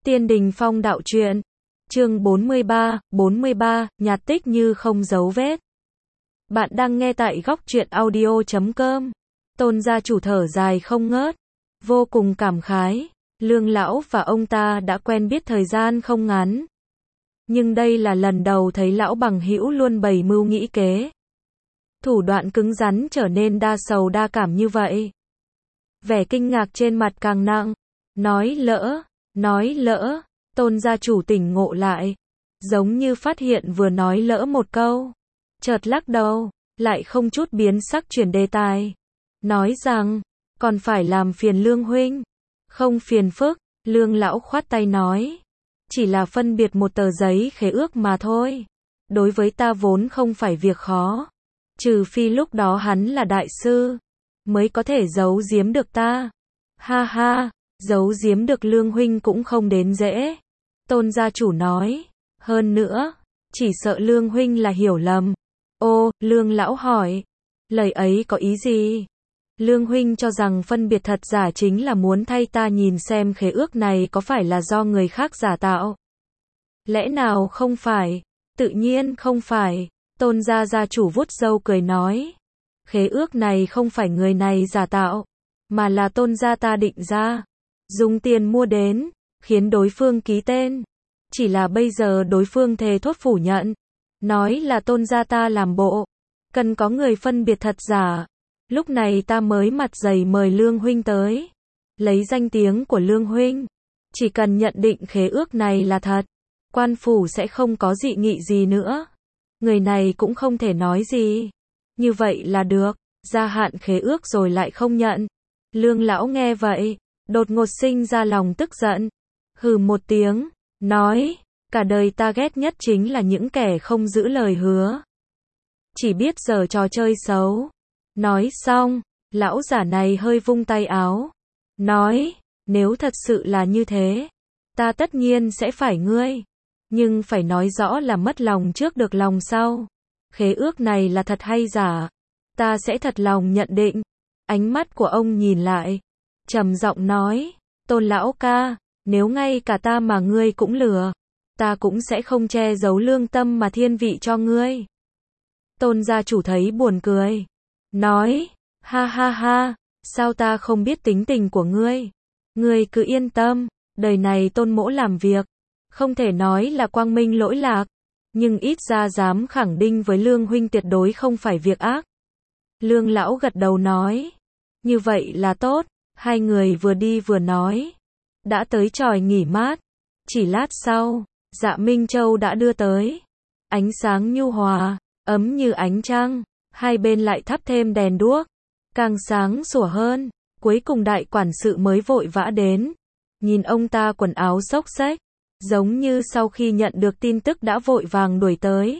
Tiên Đình Phong Đạo Truyện, chương 43, nhạt tích như không dấu vết. Bạn đang nghe tại góc truyện audio.com. Tôn gia chủ thở dài không ngớt, vô cùng cảm khái. Lương lão và ông ta đã quen biết thời gian không ngắn, nhưng đây là lần đầu thấy lão bằng hữu luôn bày mưu nghĩ kế, thủ đoạn cứng rắn trở nên đa sầu đa cảm như vậy. Vẻ kinh ngạc trên mặt càng nặng. Nói lỡ, Tôn gia chủ tỉnh ngộ lại, giống như phát hiện vừa nói lỡ một câu, chợt lắc đầu, lại không chút biến sắc chuyển đề tài, nói rằng, còn phải làm phiền Lương huynh. Không phiền phức, Lương lão khoát tay nói, chỉ là phân biệt một tờ giấy khế ước mà thôi, đối với ta vốn không phải việc khó, trừ phi lúc đó hắn là đại sư, mới có thể giấu giếm được ta. Ha ha, giấu giếm được Lương huynh cũng không đến dễ. Tôn gia chủ nói, hơn nữa, chỉ sợ Lương huynh là hiểu lầm. Ô, Lương lão hỏi, lời ấy có ý gì? Lương huynh cho rằng phân biệt thật giả chính là muốn thay ta nhìn xem khế ước này có phải là do người khác giả tạo. Lẽ nào không phải? Tự nhiên không phải. Tôn gia chủ vuốt râu cười nói, khế ước này không phải người này giả tạo, mà là Tôn gia ta định ra, dùng tiền mua đến, khiến đối phương ký tên. Chỉ là bây giờ đối phương thề thốt phủ nhận, nói là Tôn gia ta làm bộ, cần có người phân biệt thật giả. Lúc này ta mới mặt dày mời Lương huynh tới, lấy danh tiếng của Lương huynh, chỉ cần nhận định khế ước này là thật, quan phủ sẽ không có dị nghị gì nữa. Người này cũng không thể nói gì. Như vậy là được, gia hạn khế ước rồi lại không nhận. Lương lão nghe vậy, đột ngột sinh ra lòng tức giận, hừ một tiếng, nói, cả đời ta ghét nhất chính là những kẻ không giữ lời hứa, chỉ biết giở trò chơi xấu. Nói xong, lão giả này hơi vung tay áo, nói, nếu thật sự là như thế, ta tất nhiên sẽ phải ngươi, nhưng phải nói rõ là mất lòng trước được lòng sau. Khế ước này là thật hay giả, ta sẽ thật lòng nhận định. Ánh mắt của ông nhìn lại, trầm giọng nói, Tôn lão ca, nếu ngay cả ta mà ngươi cũng lừa, ta cũng sẽ không che giấu lương tâm mà thiên vị cho ngươi. Tôn gia chủ thấy buồn cười, nói, ha ha ha, sao ta không biết tính tình của ngươi? Ngươi cứ yên tâm, đời này Tôn mỗ làm việc, không thể nói là quang minh lỗi lạc, nhưng ít ra dám khẳng định với Lương huynh tuyệt đối không phải việc ác. Lương lão gật đầu nói, như vậy là tốt. Hai người vừa đi vừa nói, đã tới chòi nghỉ mát. Chỉ lát sau, Dạ Minh Châu đã đưa tới, ánh sáng nhu hòa, ấm như ánh trăng, hai bên lại thắp thêm đèn đuốc, càng sáng sủa hơn. Cuối cùng đại quản sự mới vội vã đến, nhìn ông ta quần áo xốc xếch, giống như sau khi nhận được tin tức đã vội vàng đuổi tới.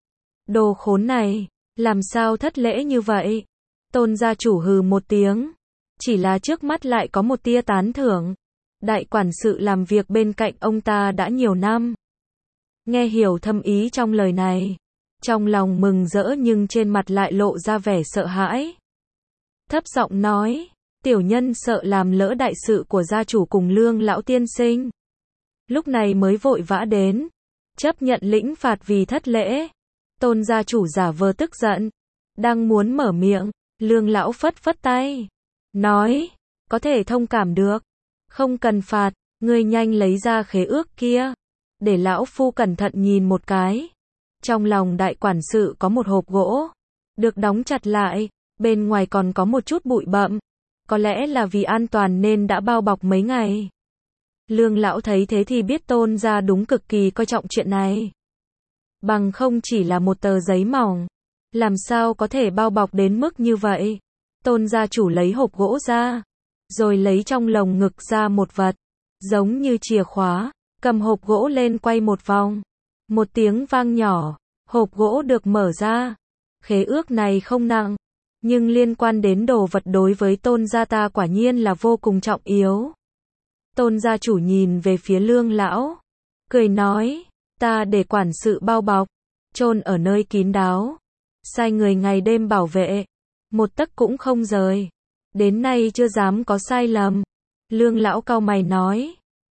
Đồ khốn này, làm sao thất lễ như vậy? Tôn gia chủ hừ một tiếng, chỉ là trước mắt lại có một tia tán thưởng. Đại quản sự làm việc bên cạnh ông ta đã nhiều năm, nghe hiểu thâm ý trong lời này, trong lòng mừng rỡ nhưng trên mặt lại lộ ra vẻ sợ hãi. Thấp giọng nói, tiểu nhân sợ làm lỡ đại sự của gia chủ cùng Lương lão tiên sinh, lúc này mới vội vã đến, chấp nhận lĩnh phạt vì thất lễ. Tôn gia chủ giả vờ tức giận, đang muốn mở miệng, Lương lão phất phất tay, nói, có thể thông cảm được, không cần phạt, ngươi nhanh lấy ra khế ước kia, để lão phu cẩn thận nhìn một cái. Trong lòng đại quản sự có một hộp gỗ, được đóng chặt lại, bên ngoài còn có một chút bụi bặm, có lẽ là vì an toàn nên đã bao bọc mấy ngày. Lương lão thấy thế thì biết Tôn gia đúng cực kỳ coi trọng chuyện này. Bằng không chỉ là một tờ giấy mỏng, làm sao có thể bao bọc đến mức như vậy. Tôn gia chủ lấy hộp gỗ ra, rồi lấy trong lồng ngực ra một vật, giống như chìa khóa, cầm hộp gỗ lên quay một vòng. Một tiếng vang nhỏ, hộp gỗ được mở ra. Khế ước này không nặng, nhưng liên quan đến đồ vật đối với Tôn gia ta quả nhiên là vô cùng trọng yếu. Tôn gia chủ nhìn về phía Lương lão, cười nói, ta để quản sự bao bọc, chôn ở nơi kín đáo, sai người ngày đêm bảo vệ, một tấc cũng không rời, đến nay chưa dám có sai lầm. Lương lão cau mày nói,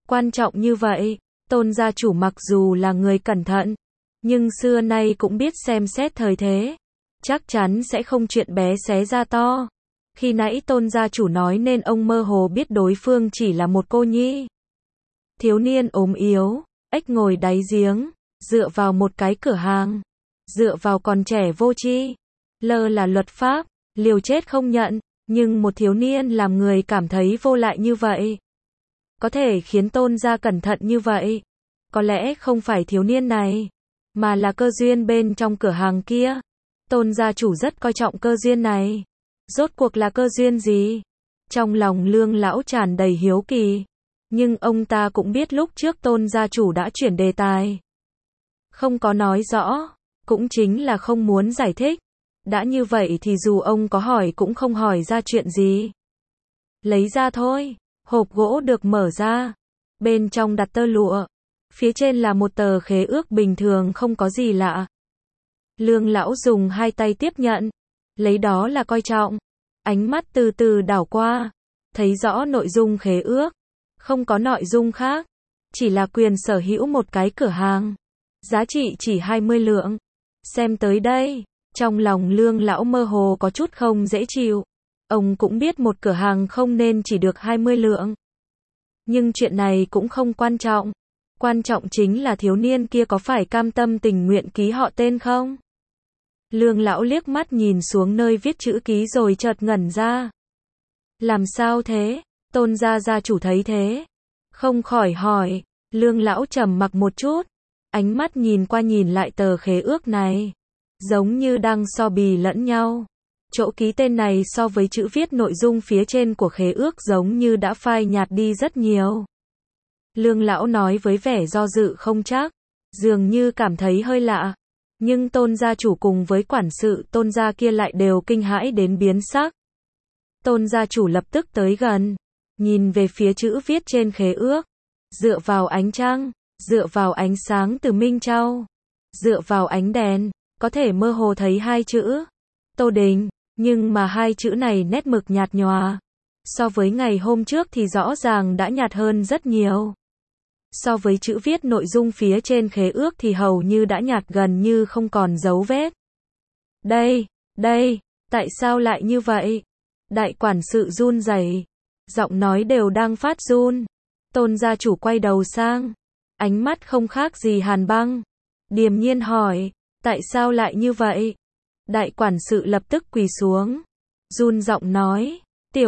Quan trọng như vậy, Tôn gia chủ mặc dù là người cẩn thận, nhưng xưa nay cũng biết xem xét thời thế. Chắc chắn sẽ không chuyện bé xé ra to. Khi nãy Tôn gia chủ nói nên ông mơ hồ biết đối phương chỉ là một cô nhi. Thiếu niên ốm yếu, ếch ngồi đáy giếng, dựa vào một cái cửa hàng, dựa vào còn trẻ vô tri, lơ là luật pháp, liều chết không nhận, nhưng một thiếu niên làm người cảm thấy vô lại như vậy. Có thể khiến Tôn gia cẩn thận như vậy. Có lẽ không phải thiếu niên này, mà là cơ duyên bên trong cửa hàng kia. Tôn gia chủ rất coi trọng cơ duyên này. Rốt cuộc là cơ duyên gì? Trong lòng Lương lão tràn đầy hiếu kỳ. Nhưng ông ta cũng biết lúc trước Tôn gia chủ đã chuyển đề tài. Không có nói rõ, cũng chính là không muốn giải thích. Đã như vậy thì dù ông có hỏi cũng không hỏi ra chuyện gì. Lấy ra thôi, hộp gỗ được mở ra. Bên trong đặt tơ lụa. Phía trên là một tờ khế ước bình thường không có gì lạ. Lương lão dùng hai tay tiếp nhận. Lấy đó là coi trọng. Ánh mắt từ từ đảo qua. Thấy rõ nội dung khế ước. Không có nội dung khác. Chỉ là quyền sở hữu một cái cửa hàng. Giá trị chỉ 20 lượng. Xem tới đây. Trong lòng Lương lão mơ hồ có chút không dễ chịu. Ông cũng biết một cửa hàng không nên chỉ được 20 lượng. Nhưng chuyện này cũng không quan trọng. Quan trọng chính là thiếu niên kia có phải cam tâm tình nguyện ký họ tên không? Lương lão liếc mắt nhìn xuống nơi viết chữ ký rồi chợt ngẩn ra. Làm sao thế? Tôn gia gia chủ thấy thế. Không khỏi hỏi. Lương lão trầm mặc một chút. Ánh mắt nhìn qua nhìn lại tờ khế ước này. Giống như đang so bì lẫn nhau. Chỗ ký tên này so với chữ viết nội dung phía trên của khế ước giống như đã phai nhạt đi rất nhiều. Lương lão nói với vẻ do dự không chắc. Dường như cảm thấy hơi lạ. Nhưng Tôn gia chủ cùng với quản sự Tôn gia kia lại đều kinh hãi đến biến sắc. Tôn gia chủ lập tức tới gần. Nhìn về phía chữ viết trên khế ước. Dựa vào ánh trăng. Dựa vào ánh sáng từ Minh Châu. Dựa vào ánh đèn. Có thể mơ hồ thấy hai chữ. Tô Đình. Nhưng mà hai chữ này nét mực nhạt nhòa. So với ngày hôm trước thì rõ ràng đã nhạt hơn rất nhiều. So với chữ viết nội dung phía trên khế ước thì hầu như đã nhạt gần như không còn dấu vết. Đây, tại sao lại như vậy? Đại quản sự run rẩy, giọng nói đều đang phát run. Tôn gia chủ quay đầu sang, ánh mắt không khác gì hàn băng. Điềm nhiên hỏi, tại sao lại như vậy? Đại quản sự lập tức quỳ xuống, run giọng nói,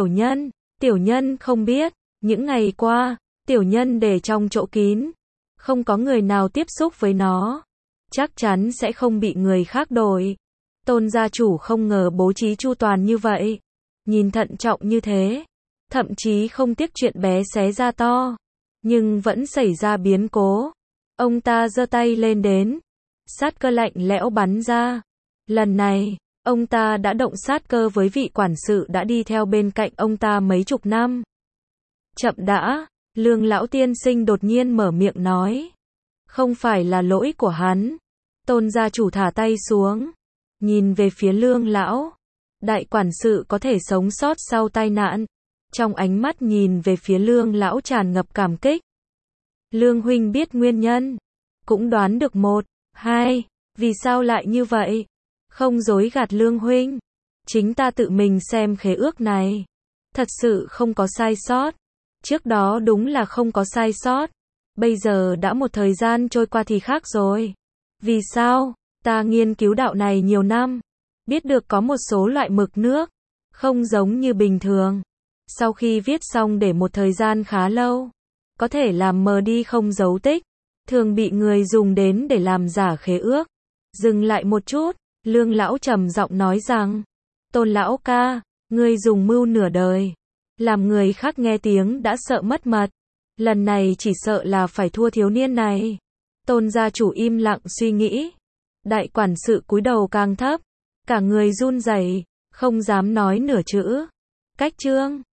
tiểu nhân không biết, những ngày qua, tiểu nhân để trong chỗ kín, không có người nào tiếp xúc với nó, chắc chắn sẽ không bị người khác đổi. Tôn gia chủ không ngờ bố trí chu toàn như vậy, nhìn thận trọng như thế, thậm chí không tiếc chuyện bé xé ra to, nhưng vẫn xảy ra biến cố. Ông ta giơ tay lên đến, sát cơ lạnh lẽo bắn ra. Lần này, ông ta đã động sát cơ với vị quản sự đã đi theo bên cạnh ông ta mấy chục năm. Chậm đã, Lương lão tiên sinh đột nhiên mở miệng nói. Không phải là lỗi của hắn. Tôn gia chủ thả tay xuống, nhìn về phía Lương lão. Đại quản sự có thể sống sót sau tai nạn. Trong ánh mắt nhìn về phía Lương lão tràn ngập cảm kích. Lương huynh biết nguyên nhân, cũng đoán được 1, 2, vì sao lại như vậy? Không dối gạt Lương huynh, chính ta tự mình xem khế ước này, thật sự không có sai sót. Trước đó đúng là không có sai sót, bây giờ đã một thời gian trôi qua thì khác rồi. Vì sao? Ta nghiên cứu đạo này nhiều năm, biết được có một số loại mực nước không giống như bình thường. Sau khi viết xong để một thời gian khá lâu, có thể làm mờ đi không dấu tích, thường bị người dùng đến để làm giả khế ước. Dừng lại một chút, Lương lão trầm giọng nói rằng, Tôn lão ca, ngươi dùng mưu nửa đời, làm người khác nghe tiếng đã sợ mất mật, lần này chỉ sợ là phải thua thiếu niên này. Tôn gia chủ im lặng suy nghĩ. Đại quản sự cúi đầu càng thấp, cả người run rẩy, không dám nói nửa chữ. Cách chương